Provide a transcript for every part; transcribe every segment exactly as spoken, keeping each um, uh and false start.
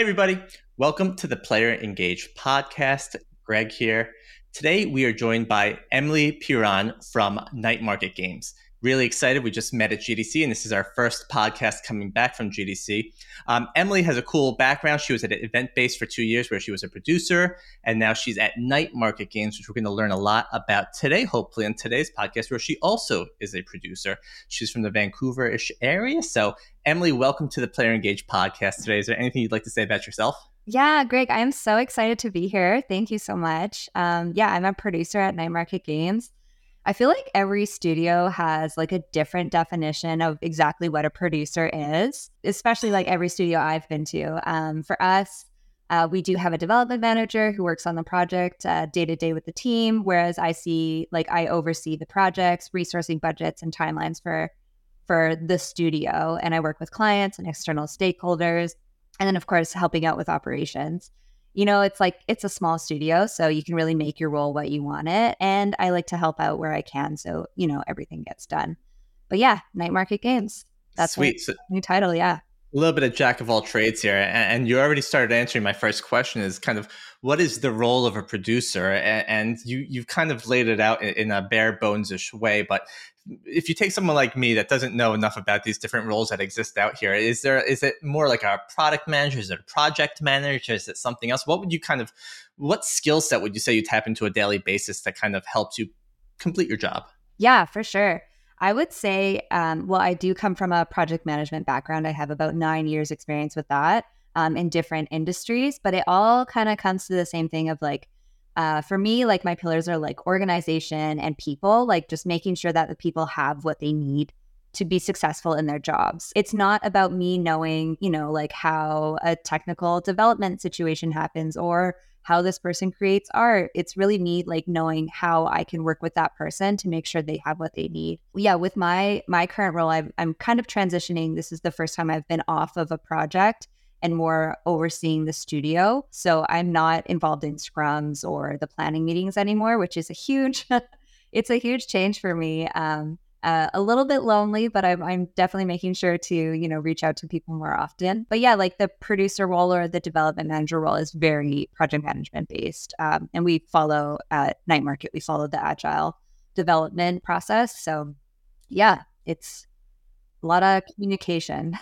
everybody. Welcome to the Player Engage podcast. Greg here. Today, we are joined by Emily Piran from Night Market Games. Really excited. We just met at G D C, and this is our first podcast coming back from G D C. Um, Emily has a cool background. She was at Event-Based for two years where she was a producer, and now she's at Night Market Games, which we're going to learn a lot about today, hopefully, in today's podcast, where she also is a producer. She's from the Vancouver-ish area. So, Emily, welcome to the Player Engage podcast today. Is there anything you'd like to say about yourself? Yeah, Greg, I'm so excited to be here. Thank you so much. Um, yeah, I'm a producer at Night Market Games. I feel like every studio has like a different definition of exactly what a producer is, especially like every studio I've been to. Um, for us, uh, we do have a development manager who works on the project uh, day to day with the team, whereas I see like I oversee the projects, resourcing budgets and timelines for for the studio, and I work with clients and external stakeholders, and then of course helping out with operations. You know, it's like, it's a small studio, so you can really make your role what you want it. And I like to help out where I can. So, you know, everything gets done. But yeah, Night Market Games. That's Sweet. my new title. Yeah. A little bit of jack of all trades here. And you already started answering my first question is kind of what is the role of a producer? And you, you've kind of laid it out in a bare bones-ish way. But if you take someone like me that doesn't know enough about these different roles that exist out here, is there is it more like a product manager? Is it a project manager? Is it something else? What would you kind of, what skill set would you say you tap into a daily basis that kind of helps you complete your job? Yeah, for sure. I would say, um, well, I do come from a project management background. I have about nine years experience with that um, in different industries, but it all kind of comes to the same thing of like, uh, for me, like my pillars are like organization and people, like just making sure that the people have what they need to be successful in their jobs. It's not about me knowing, you know, like how a technical development situation happens or how this person creates art. It's really me like knowing how I can work with that person to make sure they have what they need. Yeah, with my my current role, I'm, I'm kind of transitioning. This is the first time I've been off of a project and more overseeing the studio. So I'm not involved in scrums or the planning meetings anymore, which is a huge, it's a huge change for me. Um, Uh, a little bit lonely, but I'm, I'm definitely making sure to, you know, reach out to people more often. But yeah, like the producer role or the development manager role is very project management based. Um, and we follow at Night Market, we follow the agile development process. So yeah, it's a lot of communication.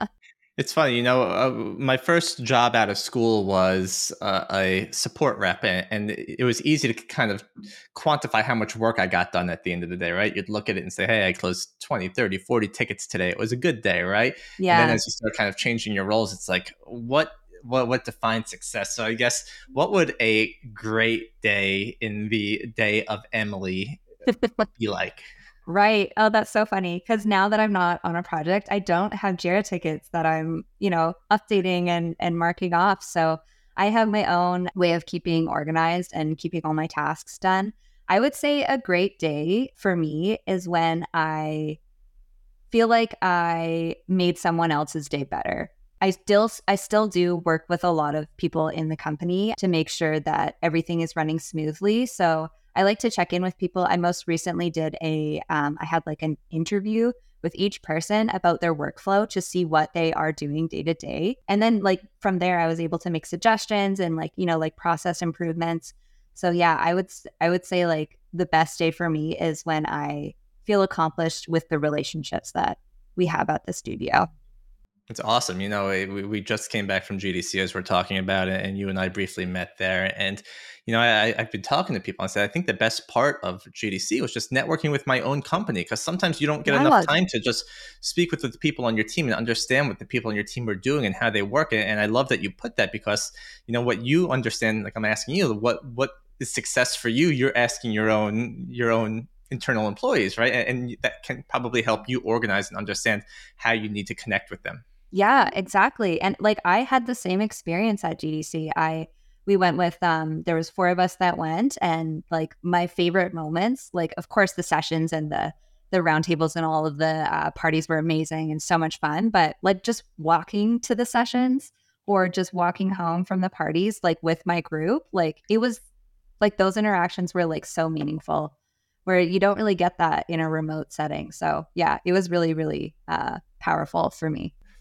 It's funny, you know, uh, my first job out of school was uh, a support rep, and, and it was easy to kind of quantify how much work I got done at the end of the day, right? You'd look at it and say, hey, I closed twenty, thirty, forty tickets today. It was a good day, right? Yeah. And then as you start kind of changing your roles, it's like, what what what defines success? So I guess, what would a great day in the day of Emily be like? Right. Oh, that's so funny. Because now that I'm not on a project, I don't have Jira tickets that I'm, you know, updating and, and marking off. So I have my own way of keeping organized and keeping all my tasks done. I would say a great day for me is when I feel like I made someone else's day better. I still I still do work with a lot of people in the company to make sure that everything is running smoothly. So I like to check in with people. I most recently did a, um, I had like an interview with each person about their workflow to see what they are doing day to day. And then like from there, I was able to make suggestions and like, you know, like process improvements. So yeah, I would, I would say like the best day for me is when I feel accomplished with the relationships that we have at the studio. It's awesome. You know, we, we just came back from G D C as we're talking about it, and you and I briefly met there. And, you know, I, I've been talking to people and said, I think the best part of G D C was just networking with my own company, because sometimes you don't get I enough was. time to just speak with the people on your team and understand what the people on your team are doing and how they work. And I love that you put that, because, you know, what you understand, like I'm asking you, what what is success for you? You're asking your own your own internal employees, right? And, and that can probably help you organize and understand how you need to connect with them. Yeah, exactly. And like I had the same experience at G D C. I we went with um there was four of us that went, and like my favorite moments, like of course the sessions and the the roundtables and all of the uh, parties were amazing and so much fun, but like just walking to the sessions or just walking home from the parties like with my group, like it was like those interactions were like so meaningful, where you don't really get that in a remote setting. So yeah, it was really, really uh, powerful for me.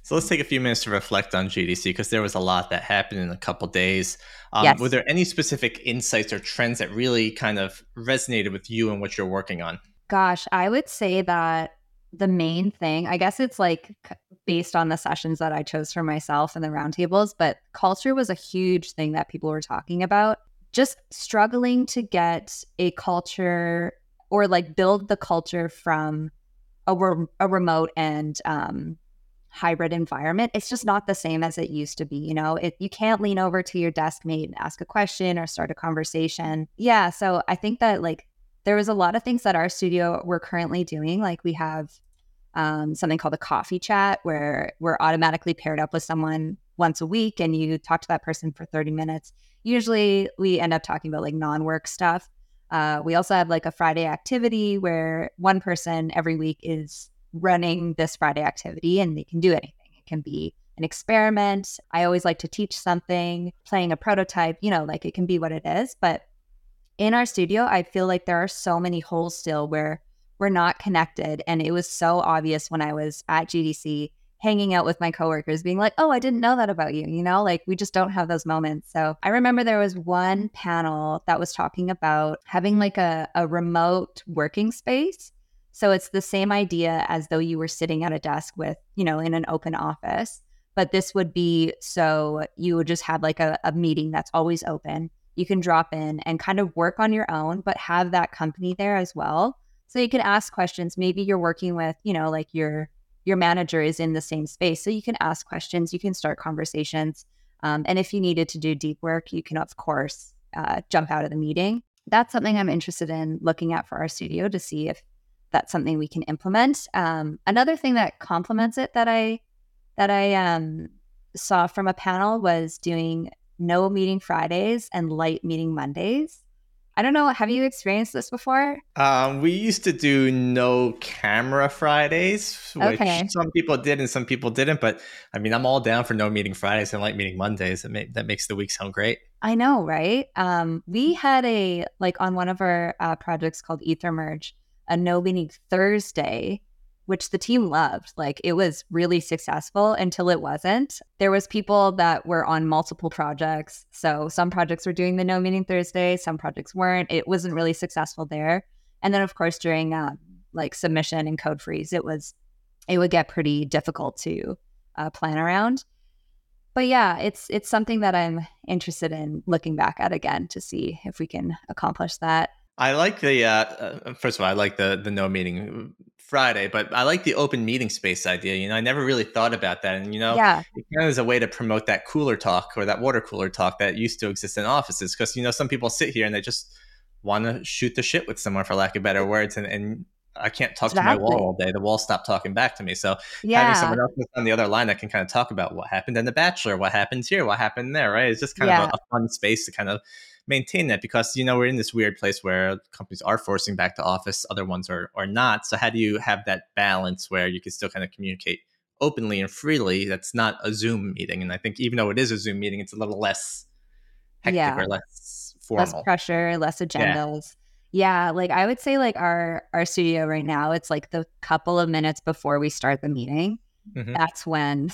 So let's take a few minutes to reflect on G D C because there was a lot that happened in a couple days. Um, were Yes. there any specific insights or trends that really kind of resonated with you and what you're working on? Gosh, I would say that the main thing, I guess it's like c- based on the sessions that I chose for myself and the roundtables, but culture was a huge thing that people were talking about. Just struggling to get a culture or like build the culture from a, re- a remote and um, hybrid environment. It's just not the same as it used to be. You know, it, you can't lean over to your desk mate and ask a question or start a conversation. Yeah. So I think that like there was a lot of things that our studio we're currently doing. Like we have um, something called a coffee chat where we're automatically paired up with someone once a week and you talk to that person for thirty minutes. Usually we end up talking about like non-work stuff. Uh, we also have like a Friday activity where one person every week is running this Friday activity and they can do anything. It can be an experiment. I always like to teach something, playing a prototype, you know, like it can be what it is. But in our studio, I feel like there are so many holes still where we're not connected. And it was so obvious when I was at G D C hanging out with my coworkers being like, oh, I didn't know that about you. You know, like we just don't have those moments. So I remember there was one panel that was talking about having like a, a remote working space. So it's the same idea as though you were sitting at a desk with, you know, in an open office. But this would be so you would just have like a, a meeting that's always open. You can drop in and kind of work on your own, but have that company there as well. So you can ask questions. Maybe you're working with, you know, like your your manager is in the same space. So you can ask questions, you can start conversations. Um, and if you needed to do deep work, you can, of course, uh, jump out of the meeting. That's something I'm interested in looking at for our studio to see if that's something we can implement. Um, another thing that complements it that I that I um, saw from a panel was doing no meeting Fridays and light meeting Mondays. I don't know. Have you experienced this before? Um, we used to do no camera Fridays, which Okay. some people did and some people didn't. But I mean, I'm all down for no meeting Fridays and light meeting Mondays. That, make, that makes the week sound great. I know, right? Um, we had a, like on one of our uh, projects called Ether Merge, a no meeting Thursday, which the team loved. Like it was really successful until it wasn't. There was people that were on multiple projects. So some projects were doing the no meeting Thursday, some projects weren't. It wasn't really successful there. And then of course during uh, like submission and code freeze, it was, it would get pretty difficult to uh, plan around. But yeah, it's it's something that I'm interested in looking back at again to see if we can accomplish that. I like the uh, uh, first of all, I like the the no meeting Friday, but I like the open meeting space idea. You know, I never really thought about that, and you know, Yeah, it kind of is a way to promote that cooler talk or that water cooler talk that used to exist in offices. Because you know, some people sit here and they just want to shoot the shit with someone, for lack of better words, and and I can't talk to my wall exactly. all day. The wall stopped talking back to me. So having Yeah, someone else on the other line that can kind of talk about what happened in The Bachelor, what happened here, what happened there, right? It's just kind of a, yeah, a fun space to kind of maintain that because you know we're in this weird place where companies are forcing back to office, other ones are or not. So how do you have that balance where you can still kind of communicate openly and freely? That's not a Zoom meeting, and I think even though it is a Zoom meeting, it's a little less hectic yeah. or less Less formal. pressure, less Yeah. agendas. Yeah, like I would say like our our studio right now, it's like the couple of minutes before we start the meeting. Hmm. That's when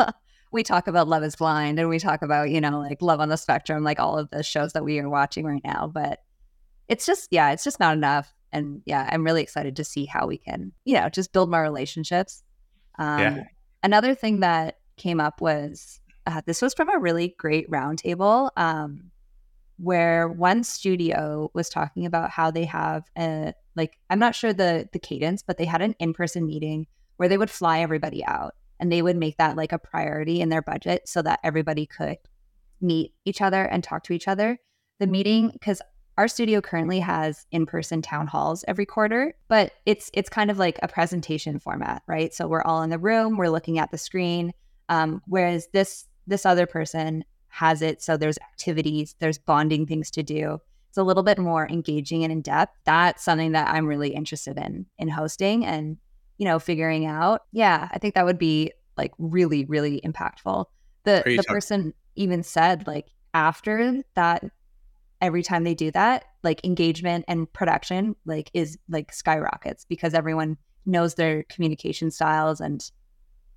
we talk about Love is Blind and we talk about, you know, like Love on the Spectrum, like all of the shows that we are watching right now. But it's just, yeah, it's just not enough. And yeah, I'm really excited to see how we can, you know, just build more relationships. Yeah. Um, another thing that came up was uh, this was from a really great roundtable um, where one studio was talking about how they have a, like, I'm not sure the the cadence, but they had an in-person meeting where they would fly everybody out and they would make that like a priority in their budget so that everybody could meet each other and talk to each other. The meeting, because our studio currently has in-person town halls every quarter, but it's it's kind of like a presentation format, right? So we're all in the room, we're looking at the screen, um, whereas this this other person has it so there's activities, there's bonding things to do. It's a little bit more engaging and in depth. That's something that I'm really interested in in hosting and you know figuring out. Yeah, I think that would be like really really impactful. The Are you the talking? person even said like after that every time they do that like engagement and production like is like skyrockets because everyone knows their communication styles and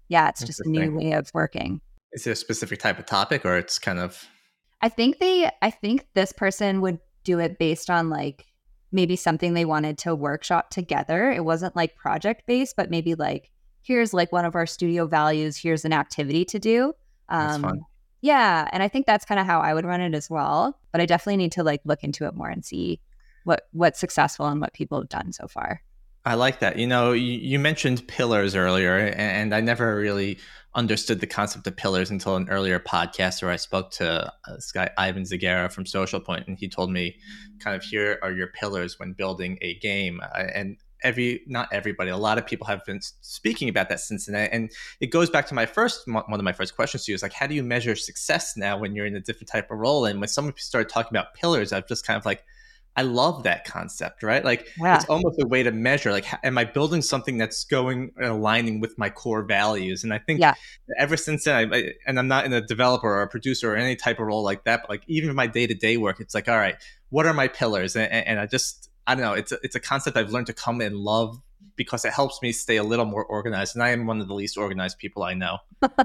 yeah, it's just a new Interesting. way of working. Is it a specific type of topic, or it's kind of? I think they, I think this person would do it based on like maybe something they wanted to workshop together. It wasn't like project based, but maybe like, here's like one of our studio values, here's an activity to do. That's fun. Um, yeah. And I think that's kind of how I would run it as well. But I definitely need to like look into it more and see what what's successful and what people have done so far. I like that. You know, you, you mentioned pillars earlier, and I never really understood the concept of pillars until an earlier podcast where I spoke to uh, this guy, Ivan Zagara from Social Point, and he told me kind of here are your pillars when building a game. Uh, and every, not everybody, a lot of people have been speaking about that since then. And it goes back to my first, one of my first questions to you is like, how do you measure success now when you're in a different type of role? And when someone started talking about pillars, I've just kind of like, I love that concept, right? Like it's Yeah. almost a way to measure, like, am I building something that's going and aligning with my core values? And I think Yeah. ever since then, I, I, and I'm not in a developer or a producer or any type of role like that, but like even in my day to day work, it's like, all right, what are my pillars? And, and I just, I don't know, it's a, it's a concept I've learned to come and love because it helps me stay a little more organized. And I am one of the least organized people I know.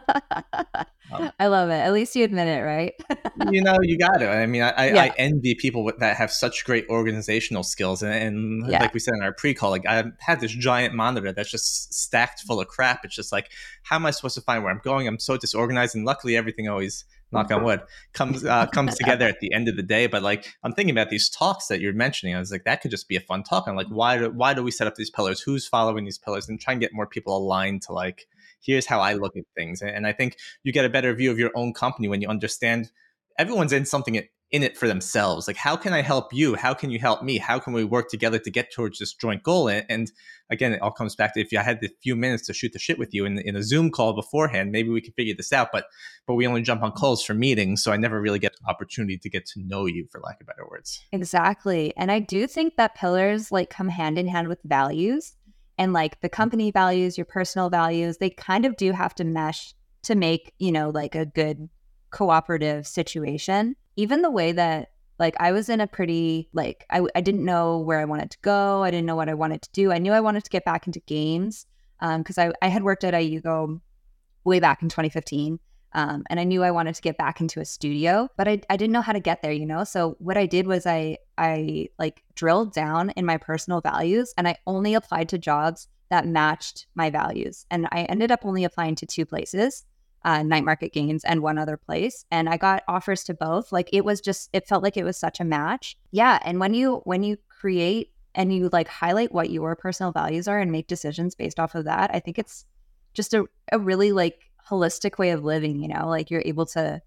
Um, I love it. At least you admit it, right? you know, you got to. I mean, I, Yeah. I envy people with, that have such great organizational skills. And, and Yeah. like we said in our pre-call, like I had this giant monitor that's just stacked full of crap. It's just like, how am I supposed to find where I'm going? I'm so disorganized. And luckily, everything always, knock on wood, comes uh, comes together at the end of the day. But like, I'm thinking about these talks that you're mentioning. I was like, that could just be a fun talk. I'm like, why do, why do we set up these pillars? Who's following these pillars? And try and get more people aligned to like, here's how I look at things. And I think you get a better view of your own company when you understand everyone's in something in it for themselves. Like, how can I help you? How can you help me? How can we work together to get towards this joint goal? And, and again, it all comes back to if I had the few minutes to shoot the shit with you in, in a Zoom call beforehand, maybe we could figure this out. But but we only jump on calls for meetings, so I never really get the opportunity to get to know you, for lack of better words. Exactly. And I do think that pillars like come hand in hand with values. And like the company values, your personal values, they kind of do have to mesh to make, you know, like a good cooperative situation. Even the way that like I was in a pretty like I, I didn't know where I wanted to go. I didn't know what I wanted to do. I knew I wanted to get back into games because um, I, I had worked at iUgo way back in twenty fifteen. Um, and I knew I wanted to get back into a studio, but I, I didn't know how to get there, you know? So what I did was I, I like drilled down in my personal values and I only applied to jobs that matched my values. And I ended up only applying to two places, uh, Night Market Games and one other place. And I got offers to both. Like it was just, it felt like it was such a match. Yeah. And when you, when you create and you like highlight what your personal values are and make decisions based off of that, I think it's just a, a really like, holistic way of living, you know, like you're able to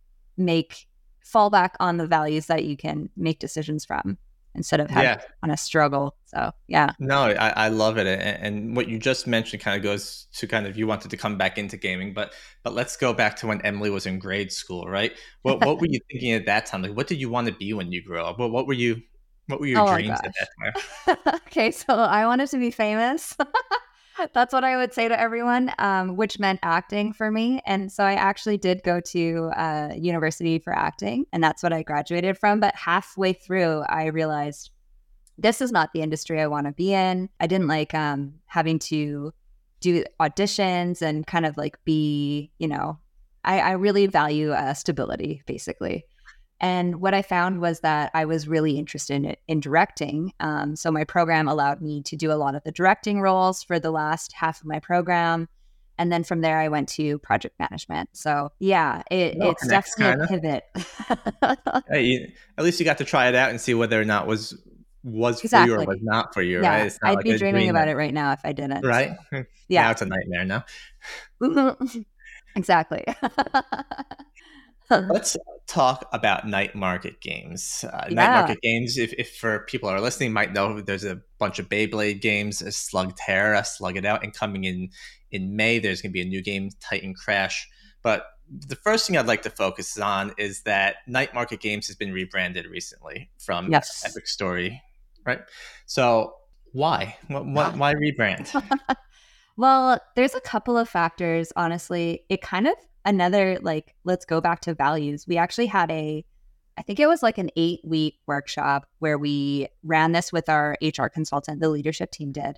make fall back on the values that you can make decisions from instead of having Yeah. on a struggle. So yeah. No, I, I love it. And, and what you just mentioned kind of goes to kind of you wanted to come back into gaming, but but let's go back to when Emily was in grade school, right? What what were you thinking at that time? Like what did you want to be when you grew up? What what were you what were your Oh my dreams at gosh. that time? Okay, so I wanted to be famous. That's what I would say to everyone, um, which meant acting for me. And so I actually did go to uh, university for acting, and that's what I graduated from. But halfway through, I realized this is not the industry I want to be in. I didn't like um, having to do auditions and kind of like be, you know, I, I really value uh, stability, basically. And what I found was that I was really interested in, in directing. Um, so my program allowed me to do a lot of the directing roles for the last half of my program. And then from there, I went to project management. So yeah, it, No, it's connects definitely kind a of. pivot. Hey, you, at least you got to try it out and see whether or not was was for you or was Exactly. not for you, right? Yeah, It's not I'd like be a dreaming dream about that, it right now if I didn't. right? So Now yeah, it's a nightmare now. exactly. Let's talk about Night Market Games. Uh, Night Yeah. Market Games, if, if for people who are listening, might know there's a bunch of Beyblade games, a Slugterra, Slug It Out, and coming in in May, there's going to be a new game, Titan Crash. But the first thing I'd like to focus on is that Night Market Games has been rebranded recently from Yes. Epic Story, right? So why? What, what, why rebrand? Well, there's a couple of factors, honestly. It kind of another like let's go back to values. We actually had a I think it was like an eight week workshop where we ran this with our H R consultant, the leadership team did.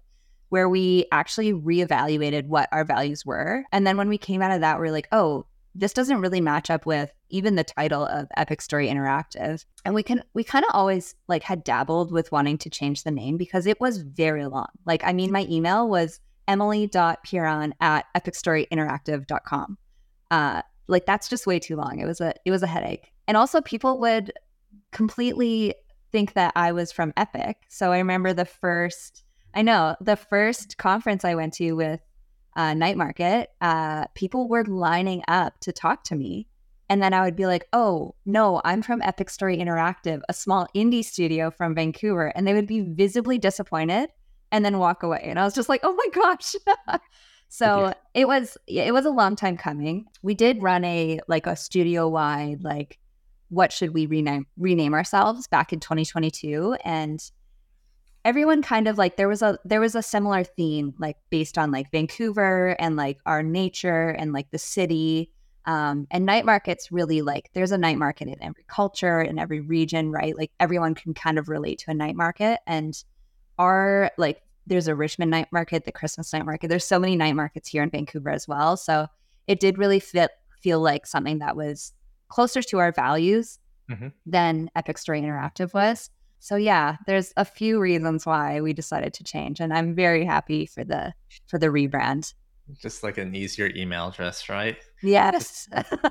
where we actually reevaluated what our values were. And then when we came out of that, we we're like, oh, this doesn't really match up with even the title of Epic Story Interactive. And we can we kind of always like had dabbled with wanting to change the name because it was very long. Like, I mean, my email was emily dot piron at epic story interactive dot com. Uh, like that's just way too long. It was a it was a headache. And also people would completely think that I was from Epic. So I remember the first, I know the first conference I went to with uh, Night Market, uh, people were lining up to talk to me. And then I would be like, oh, no, I'm from Epic Story Interactive, a small indie studio from Vancouver. And they would be visibly disappointed and then walk away. And I was just like, oh my gosh. So yeah. it was, it was a long time coming. We did run a, like a studio wide, like, what should we rename, rename ourselves back in twenty twenty-two. And everyone kind of like, there was a, there was a similar theme, like based on like Vancouver and like our nature and like the city. Um, and night markets really like, there's a night market in every culture, in every region, right? Like everyone can kind of relate to a night market. And our, like, there's a Richmond night market, the Christmas night market. There's so many night markets here in Vancouver as well. So it did really fit, feel like something that was closer to our values mm-hmm. than Epic Story Interactive was. So yeah, there's a few reasons why we decided to change, and I'm very happy for the for the rebrand. Just like an easier email address, right? Yes.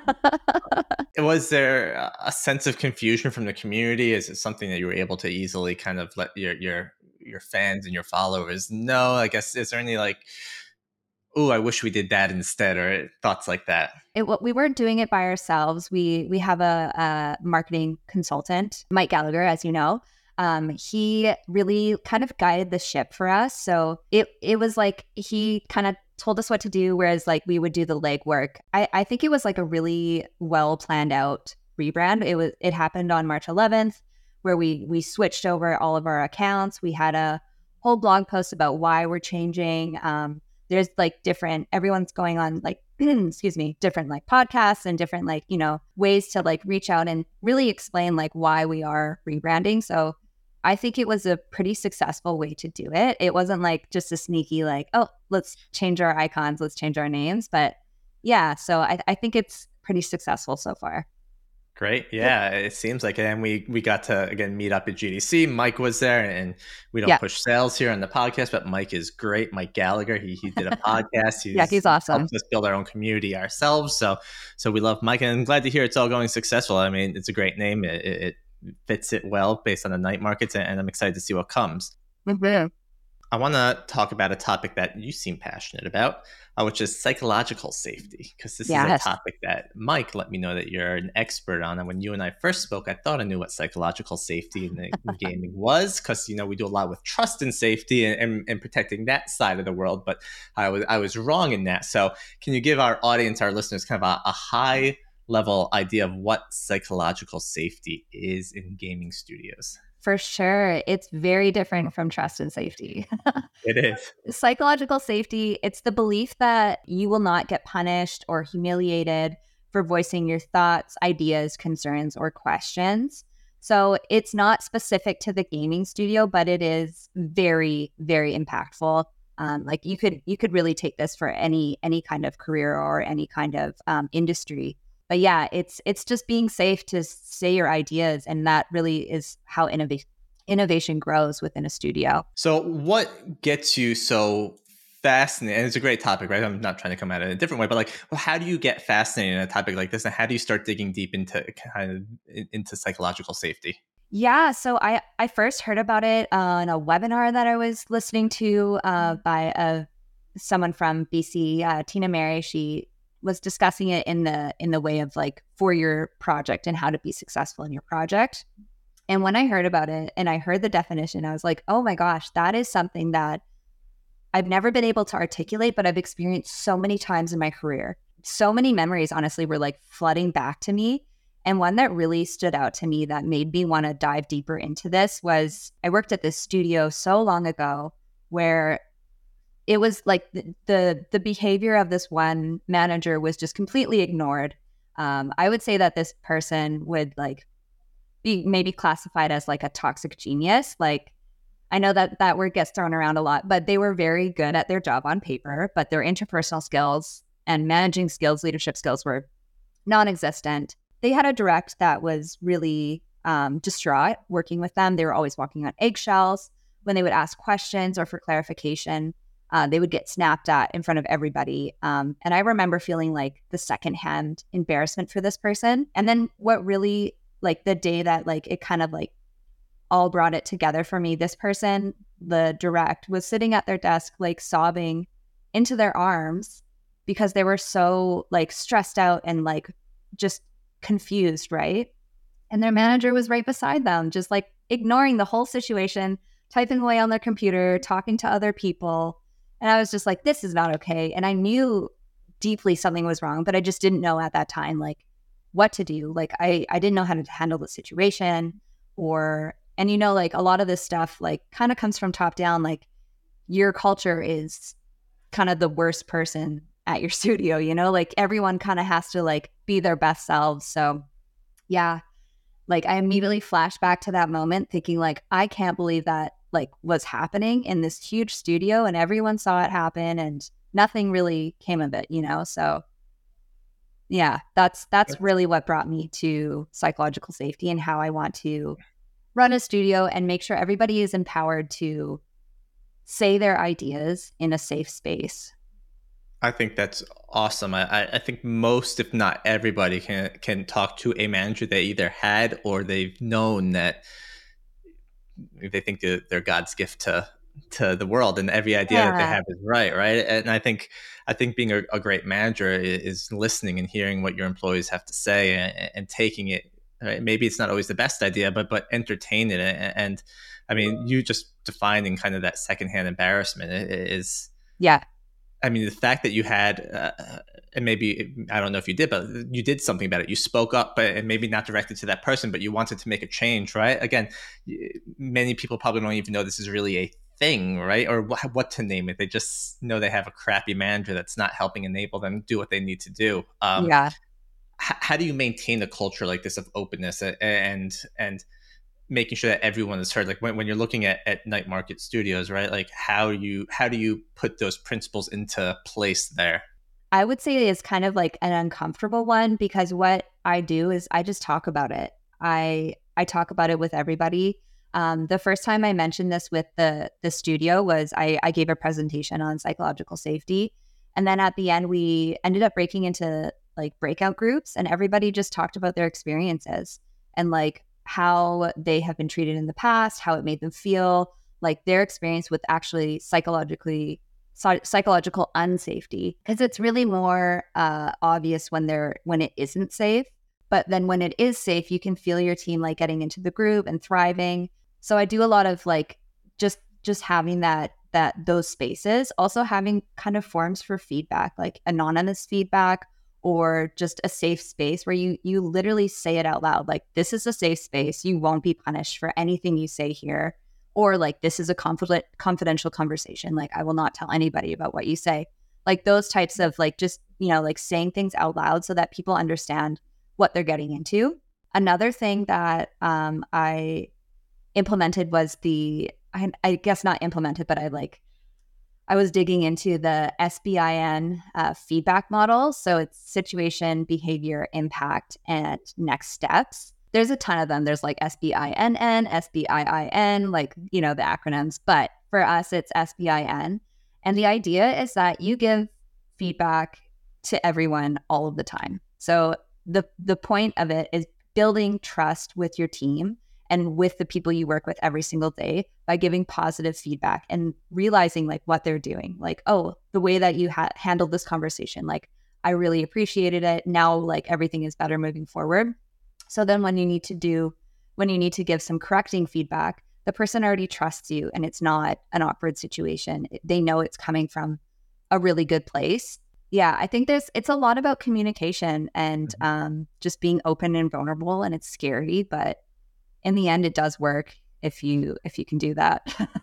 Was there a sense of confusion from the community? Is it something that you were able to easily kind of let your your your fans and your followers know? I guess, is there any like, oh, I wish we did that instead, or thoughts like that? It, we weren't doing it by ourselves. We we have a, a marketing consultant, Mike Gallagher, as you know. Um, he really kind of guided the ship for us. So it it was like he kind of told us what to do, whereas like we would do the legwork. I, I think it was like a really well planned out rebrand. It was it happened on March eleventh, where we we switched over all of our accounts. We had a whole blog post about why we're changing. Um, there's like different, everyone's going on like, excuse me, different like podcasts and different like, you know, ways to like reach out and really explain like why we are rebranding. So I think it was a pretty successful way to do it. It wasn't like just a sneaky like, oh, let's change our icons, let's change our names. But yeah, so I, I think it's pretty successful so far. Great. Yeah, it seems like it. And we, we got to, again, meet up at G D C. Mike was there, and we don't yeah. push sales here on the podcast, but Mike is great. Mike Gallagher, he he did a podcast. He's, yeah, he's awesome. Helped us build our own community ourselves. So so we love Mike, and I'm glad to hear it's all going successful. I mean, it's a great name. It, it fits it well based on the night markets, and I'm excited to see what comes. Mm-hmm. I want to talk about a topic that you seem passionate about, uh, which is psychological safety, because this yes. is a topic that Mike let me know that you're an expert on. And when you and I first spoke, I thought I knew what psychological safety in, in gaming was, because, you know, we do a lot with trust and safety and, and, and protecting that side of the world. But I was I was wrong in that. So can you give our audience, our listeners, kind of a, a high level idea of what psychological safety is in gaming studios? For sure. It's very different from trust and safety. It is. Psychological safety, it's the belief that you will not get punished or humiliated for voicing your thoughts, ideas, concerns, or questions. So it's not specific to the gaming studio, but it is very, very impactful. Um, like you could you could really take this for any any kind of career or any kind of um, industry. But yeah, it's it's just being safe to say your ideas, and that really is how innovation innovation grows within a studio. So what gets you so fascinated? And it's a great topic, right? I'm not trying to come at it in a different way, but like, well, how do you get fascinated in a topic like this, and how do you start digging deep into kind of into psychological safety? Yeah, so I I first heard about it on a webinar that I was listening to uh, by a someone from B C, uh, Tina Mary. She was discussing it in the in the way of like for your project and how to be successful in your project. And when I heard about it and I heard the definition, I was like, oh my gosh, that is something that I've never been able to articulate, but I've experienced so many times in my career. So many memories, honestly, were like flooding back to me. And one that really stood out to me that made me want to dive deeper into this was I worked at this studio so long ago where it was like the, the the behavior of this one manager was just completely ignored. Um, I would say that this person would like be maybe classified as like a toxic genius. Like, I know that that word gets thrown around a lot, but they were very good at their job on paper, but their interpersonal skills and managing skills, leadership skills were non-existent. They had a direct that was really um, distraught working with them. They were always walking on eggshells. When they would ask questions or for clarification, uh, they would get snapped at in front of everybody. Um, and I remember feeling like the secondhand embarrassment for this person. And then what really, like the day that like it kind of like all brought it together for me, this person, the direct, was sitting at their desk, like sobbing into their arms because they were so like stressed out and like just confused, right? And their manager was right beside them, just like ignoring the whole situation, typing away on their computer, talking to other people. And I was just like, this is not okay. And I knew deeply something was wrong, but I just didn't know at that time, like what to do. Like I, I didn't know how to handle the situation or, and you know, like a lot of this stuff, like kind of comes from top down, like your culture is kind of the worst person at your studio, you know, like everyone kind of has to like be their best selves. So yeah, like I immediately flashed back to that moment thinking like, I can't believe that like was happening in this huge studio and everyone saw it happen and nothing really came of it, you know? So yeah, that's, that's really what brought me to psychological safety and how I want to run a studio and make sure everybody is empowered to say their ideas in a safe space. I think that's awesome. I, I think most, if not everybody, can can talk to a manager they either had or they've known that they think that they're God's gift to to the world, and every idea yeah. that they have is right, right. And I think I think being a, a great manager is, is listening and hearing what your employees have to say and, and taking it. Right? Maybe it's not always the best idea, but but entertain it. And, and I mean, you just defining kind of that secondhand embarrassment is yeah. I mean, the fact that you had, uh, and maybe, I don't know if you did, but you did something about it. You spoke up, but and maybe not directed to that person, but you wanted to make a change, right? Again, many people probably don't even know this is really a thing, right? Or what, what to name it. They just know they have a crappy manager that's not helping enable them do what they need to do. Um, yeah. H- how do you maintain a culture like this of openness and, and, making sure that everyone is heard? Like when, when you're looking at, at Night Market Studios, right? Like how you how do you put those principles into place there? I would say it's kind of like an uncomfortable one because what I do is I just talk about it. I I talk about it with everybody. Um, the first time I mentioned this with the the studio was I, I gave a presentation on psychological safety. And then at the end, we ended up breaking into like breakout groups and everybody just talked about their experiences and like how they have been treated in the past, how it made them feel, like their experience with actually psychologically psychological unsafety. Because it's really more uh, obvious when they're when it isn't safe. But then when it is safe, you can feel your team like getting into the groove and thriving. So I do a lot of like just just having that that those spaces, also having kind of forms for feedback, like anonymous feedback, or just a safe space where you you literally say it out loud. Like, this is a safe space. You won't be punished for anything you say here. Or like, this is a confident, confidential conversation. Like, I will not tell anybody about what you say. Like those types of like, just, you know, like saying things out loud so that people understand what they're getting into. Another thing that um, I implemented was the, I, I guess not implemented, but I like, I was digging into the S B I N uh, feedback model. So it's situation, behavior, impact, and next steps. There's a ton of them. There's like S B I N N, S B I I N, like, you know, the acronyms. But for us, it's S B I N. And the idea is that you give feedback to everyone all of the time. So the the point of it is building trust with your team and with the people you work with every single day by giving positive feedback and realizing like what they're doing. Like, oh, the way that you ha- handled this conversation, like, I really appreciated it. Now, like, everything is better moving forward. So then when you need to do, when you need to give some correcting feedback, the person already trusts you and it's not an awkward situation. They know it's coming from a really good place. Yeah, I think there's, it's a lot about communication and mm-hmm. um, just being open and vulnerable, and it's scary, but in the end, it does work if you if you can do that.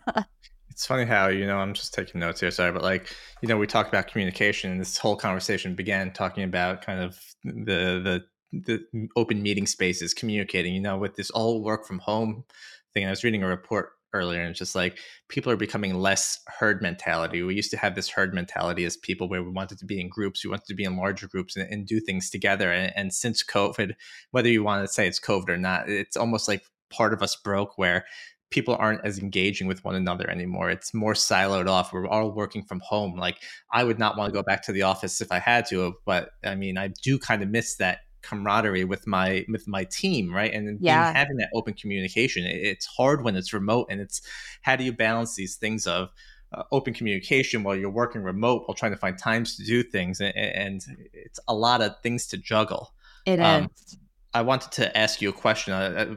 It's funny how, you know, I'm just taking notes here, sorry, but like, you know, we talked about communication and this whole conversation began talking about kind of the the the open meeting spaces, communicating, you know, with this all work from home thing. I was reading a report earlier, and it's just like people are becoming less herd mentality. We used to have this herd mentality as people where we wanted to be in groups, we wanted to be in larger groups and, and do things together. And, and since COVID, whether you want to say it's COVID or not, it's almost like part of us broke where people aren't as engaging with one another anymore. It's more siloed off. We're all working from home. Like I would not want to go back to the office if I had to, but I mean, I do kind of miss that camaraderie with my with my team, right? And being Yeah. having that open communication. It, it's hard when it's remote, and it's how do you balance these things of uh, open communication while you're working remote, while trying to find times to do things, and, and it's a lot of things to juggle. It Um, is. I wanted to ask you a question. Uh,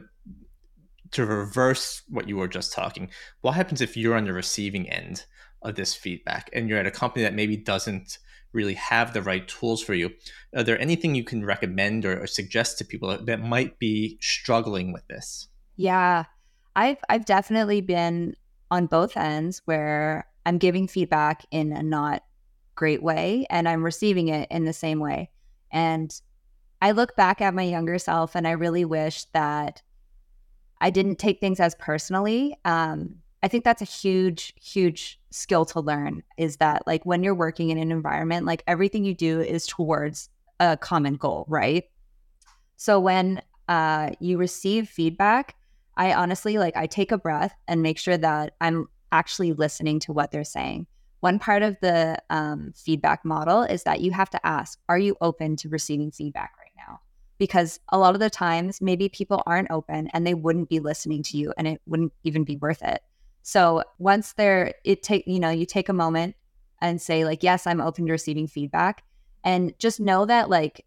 to reverse what you were just talking, what happens if you're on the receiving end of this feedback and you're at a company that maybe doesn't really have the right tools for you? Are there anything you can recommend or, or suggest to people that might be struggling with this? Yeah. I've I've definitely been on both ends where I'm giving feedback in a not great way and I'm receiving it in the same way. And I look back at my younger self and I really wish that I didn't take things as personally. Um, I think that's a huge, huge skill to learn, is that like when you're working in an environment, like everything you do is towards a common goal, right? So when uh, you receive feedback, I honestly like I take a breath and make sure that I'm actually listening to what they're saying. One part of the um, feedback model is that you have to ask, are you open to receiving feedback right now? Because a lot of the times, maybe people aren't open and they wouldn't be listening to you and it wouldn't even be worth it. So once they're, it take, you know, you take a moment and say like, yes, I'm open to receiving feedback. And just know that like,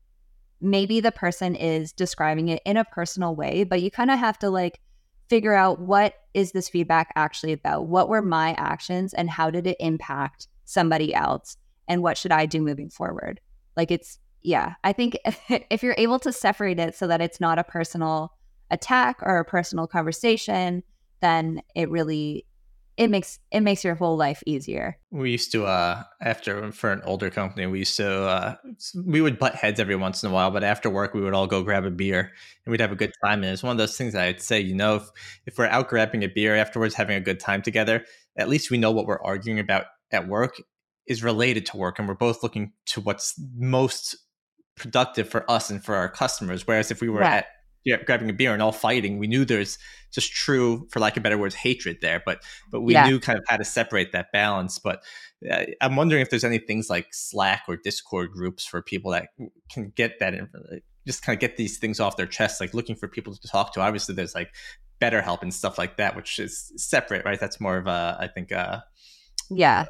maybe the person is describing it in a personal way, but you kind of have to like figure out what is this feedback actually about? What were my actions and how did it impact somebody else? And what should I do moving forward? Like it's, yeah, I think if you're able to separate it so that it's not a personal attack or a personal conversation, then it really, it makes it makes your whole life easier. We used to, uh, after for an older company, we used to, uh, we would butt heads every once in a while, but after work, we would all go grab a beer and we'd have a good time. And it's one of those things that I'd say, you know, if, if we're out grabbing a beer afterwards, having a good time together, at least we know what we're arguing about at work is related to work. And we're both looking to what's most productive for us and for our customers. Whereas if we were Yeah. at yeah, grabbing a beer and all fighting, we knew there's just true, for lack of better words, hatred there. But but we Yeah. knew kind of how to separate that balance. But uh, I'm wondering if there's any things like Slack or Discord groups for people that can get that, in, just kind of get these things off their chest, like looking for people to talk to. Obviously, there's like BetterHelp and stuff like that, which is separate, right? That's more of a, I think, uh, Yeah.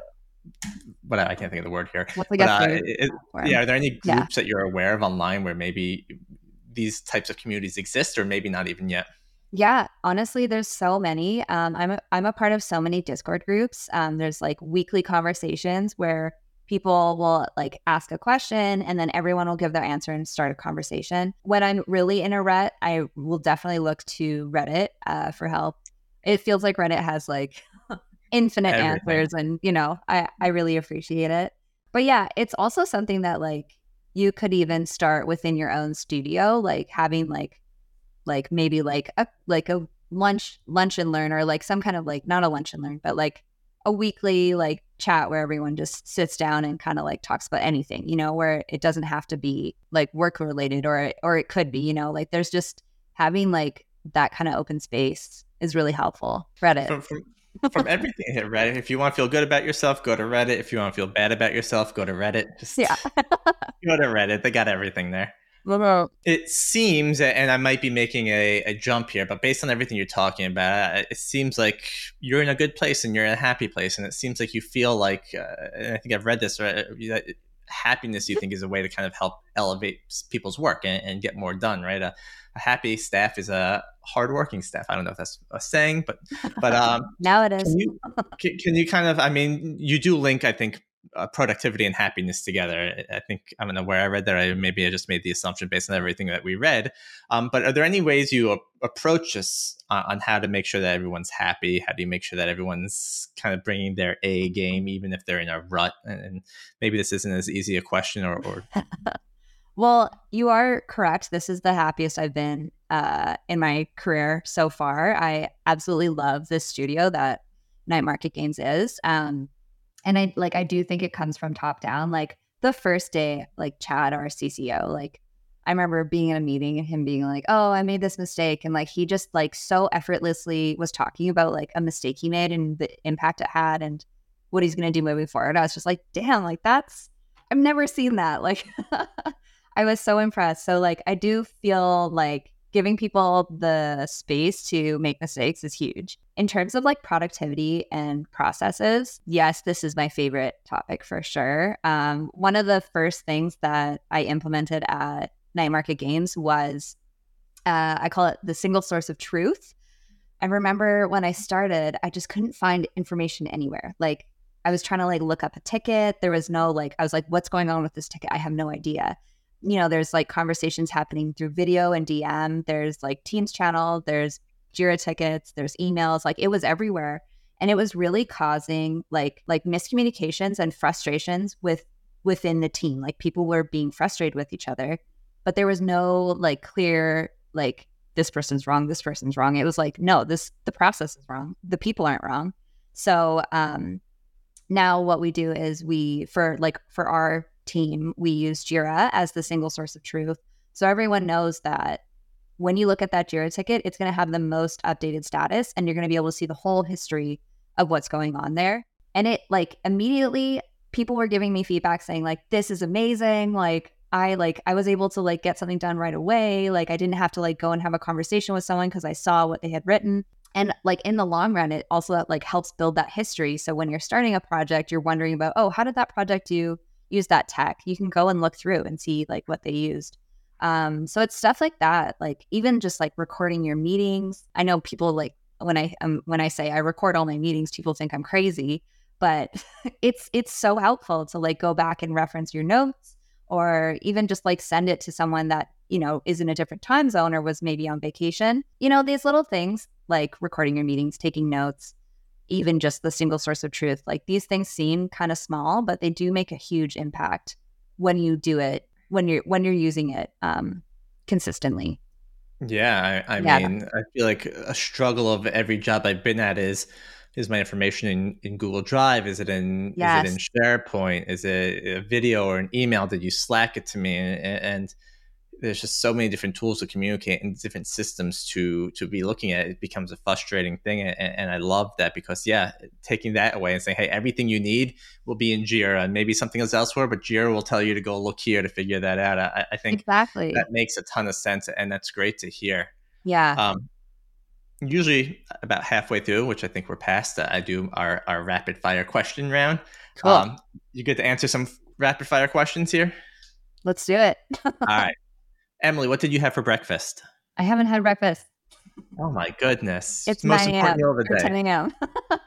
what I can't think of the word here. That's like But a uh, third it, platform. yeah, are there any Yeah. groups that you're aware of online where maybe these types of communities exist, or maybe not even yet? Yeah, honestly, there's so many. Um, I'm a, I'm a part of so many Discord groups. Um, there's like weekly conversations where people will like ask a question and then everyone will give their answer and start a conversation. When I'm really in a rut, I will definitely look to Reddit uh, for help. It feels like Reddit has like infinite Everything. answers, and you know, I I really appreciate it. But yeah, it's also something that like you could even start within your own studio, like having like like maybe like a like a lunch lunch and learn, or like some kind of like not a lunch and learn, but like a weekly like chat where everyone just sits down and kind of like talks about anything, you know, where it doesn't have to be like work related, or or it could be, you know, like there's just having like that kind of open space is really helpful. Reddit. From, from, from everything here, Reddit. If you want to feel good about yourself, go to Reddit. If you want to feel bad about yourself, go to Reddit. Just Yeah. go to Reddit. They got everything there. Well, It seems, and I might be making a, a jump here, but based on everything you're talking about, it seems like you're in a good place and you're in a happy place. And it seems like you feel like, uh, and I think I've read this, right, that happiness you think is a way to kind of help elevate people's work and, and get more done, right? A, a happy staff is a hardworking staff. I don't know if that's a saying, but but um, now it is. can you can, can you kind of, I mean, you do link, I think, uh, productivity and happiness together. I think, I don't know where I read that. I maybe I just made the assumption based on everything that we read. Um, but are there any ways you a- approach this uh, on how to make sure that everyone's happy? How do you make sure that everyone's kind of bringing their A game, even if they're in a rut? And, and maybe this isn't as easy a question, or, or... Well, you are correct. This is the happiest I've been uh, in my career so far. I absolutely love this studio that Night Market Games is. Um, and I like I do think it comes from top down. Like the first day, like Chad, our C C O, like I remember being in a meeting and him being like, "Oh, I made this mistake," and like he just like so effortlessly was talking about like a mistake he made and the impact it had and what he's gonna do moving forward. I was just like, "Damn, like that's I've never seen that." Like I was so impressed. So like I do feel like giving people the space to make mistakes is huge. In terms of like productivity and processes, yes, this is my favorite topic for sure. Um, one of the first things that I implemented at Night Market Games was uh, I call it the single source of truth. I remember when I started, I just couldn't find information anywhere. Like I was trying to like look up a ticket. There was no like, I was like, what's going on with this ticket? I have no idea. You know, there's like conversations happening through video and D M. There's like Teams channel. There's Jira tickets. There's emails. Like it was everywhere. And it was really causing like like miscommunications and frustrations with within the team. Like people were being frustrated with each other, but there was no like clear like this person's wrong, this person's wrong. It was like, no, this the process is wrong. The people aren't wrong. So um now what we do is we for like for our team, we use Jira as the single source of truth. So everyone knows that when you look at that Jira ticket, it's going to have the most updated status and you're going to be able to see the whole history of what's going on there. And it like immediately people were giving me feedback saying like, this is amazing. Like I like I was able to like get something done right away. Like I didn't have to like go and have a conversation with someone because I saw what they had written. And like in the long run, it also like helps build that history. So when you're starting a project, you're wondering about, oh, how did that project do use that tech? You can go and look through and see like what they used. Um, so it's stuff like that. Like even just like recording your meetings. I know people like when I um, when I say I record all my meetings, people think I'm crazy, but it's it's so helpful to like go back and reference your notes or even just like send it to someone that, you know, is in a different time zone or was maybe on vacation. You know, these little things like recording your meetings, taking notes, even just the single source of truth. Like these things seem kind of small, but they do make a huge impact when you do it, when you're when you're using it um, consistently. Yeah, I, I Yeah. mean, I feel like a struggle of every job I've been at is is my information in, in Google Drive? Is it in is it in Yes. SharePoint? Is it a video or an email? Did you Slack it to me? And, and there's just so many different tools to communicate and different systems to to be looking at. It becomes a frustrating thing, and, and I love that because yeah, taking that away and saying, hey, everything you need will be in Jira, and maybe something else elsewhere, but Jira will tell you to go look here to figure that out. I, I think that Exactly. makes a ton of sense, and that's great to hear. Yeah. Um, Usually about halfway through, which I think we're past, uh, I do our our rapid fire question round. Cool. Um, you get to answer some rapid fire questions here. Let's do it. All right, Emily, what did you have for breakfast? I haven't had breakfast. Oh my goodness. It's Most nine important a.m. meal of the or day. ten a.m.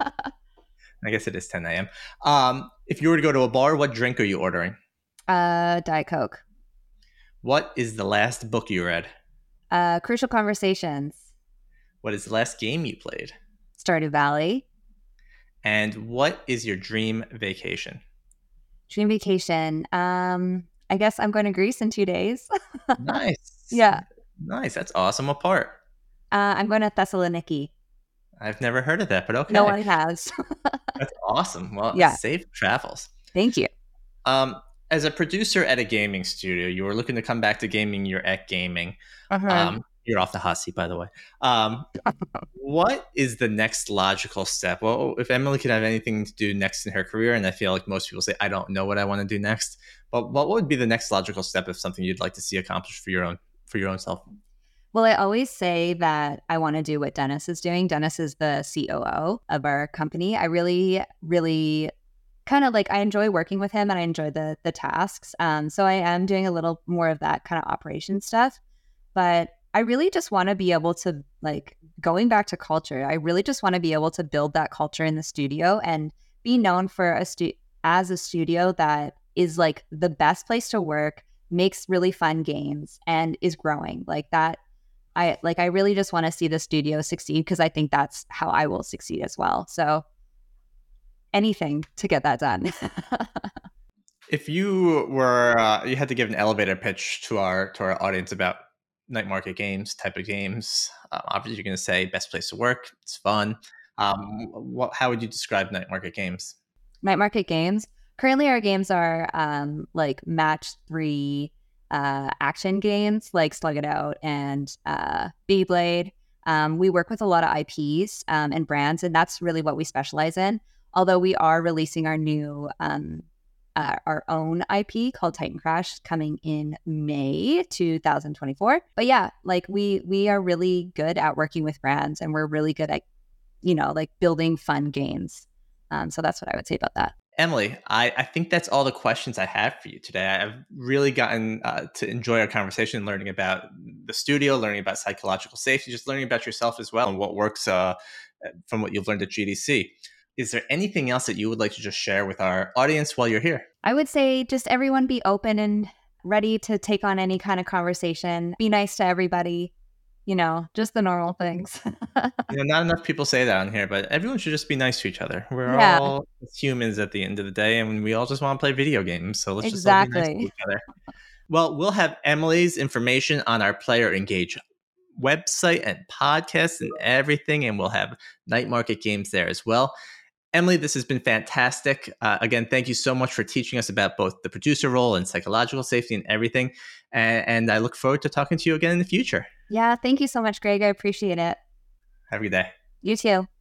I guess it is ten a.m. Um, if you were to go to a bar, what drink are you ordering? uh, Diet Coke. What is the last book you read? Uh, Crucial Conversations. What is the last game you played? Stardew Valley. And what is your dream vacation? Dream vacation. Um, I guess I'm going to Greece in two days. Nice. Yeah. Nice. That's awesome. What part? Uh, I'm going to Thessaloniki. I've never heard of that, but okay. No one has. That's awesome. Well, Yeah. safe travels. Thank you. Um, as a producer at a gaming studio, you were looking to come back to gaming. You're at gaming. Uh-huh. Um, you're off the hot seat, by the way. Um, what is the next logical step? Well, if Emily could have anything to do next in her career, and I feel like most people say, I don't know what I want to do next, but what would be the next logical step of something you'd like to see accomplished for your own for your own self? Well, I always say that I want to do what Dennis is doing. Dennis is the C O O of our company. I really, really kind of like I enjoy working with him and I enjoy the the tasks. Um, so I am doing a little more of that kind of operation stuff. But I really just want to be able to like going back to culture. I really just want to be able to build that culture in the studio and be known for a stu- as a studio that is like the best place to work, makes really fun games, and is growing like that. I like I really just want to see the studio succeed because I think that's how I will succeed as well. So anything to get that done. If you were, uh, you had to give an elevator pitch to our to our audience about Night Market Games, type of games, um, obviously you're going to say best place to work. It's fun. Um, what, how would you describe Night Market Games? Night Market Games. Currently, our games are um, like match three uh, action games like Slug It Out and uh, Beyblade. Um, we work with a lot of I Ps um, and brands, and that's really what we specialize in. Although we are releasing our new, um, uh, our own I P called Titan Crash coming in May two thousand twenty-four. But yeah, like we we are really good at working with brands, and we're really good at, you know, like building fun games. Um, so that's what I would say about that. Emily, I, I think that's all the questions I have for you today. I've really gotten uh, to enjoy our conversation, learning about the studio, learning about psychological safety, just learning about yourself as well and what works uh, from what you've learned at G D C. Is there anything else that you would like to just share with our audience while you're here? I would say just everyone be open and ready to take on any kind of conversation. Be nice to everybody. You know, just the normal things. You know, not enough people say that on here, but everyone should just be nice to each other. We're Yeah, all humans at the end of the day, and we all just want to play video games. So let's just all be nice to exactly. each other. Well, we'll have Emily's information on our Player Engage website and podcast and everything, and we'll have Night Market Games there as well. Emily, this has been fantastic. Uh, again, thank you so much for teaching us about both the producer role and psychological safety and everything. And, and I look forward to talking to you again in the future. Yeah, thank you so much, Greg. I appreciate it. Have a good day. You too.